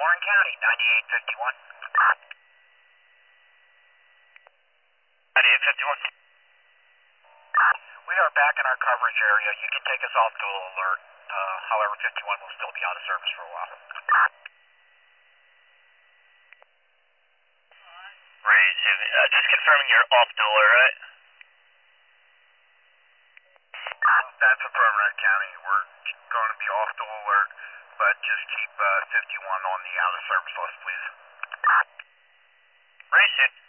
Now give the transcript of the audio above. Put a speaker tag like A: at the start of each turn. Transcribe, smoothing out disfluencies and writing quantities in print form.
A: Warren County, 9851. 9851. We are back in our coverage area. You can take us off dual alert. However, 51 will still be out of service for a while. Right, just confirming you're off dual alert, right? That's affirmative, County. We're going to be off dual alert, but just keep 51 on the out of service list, please. Race it.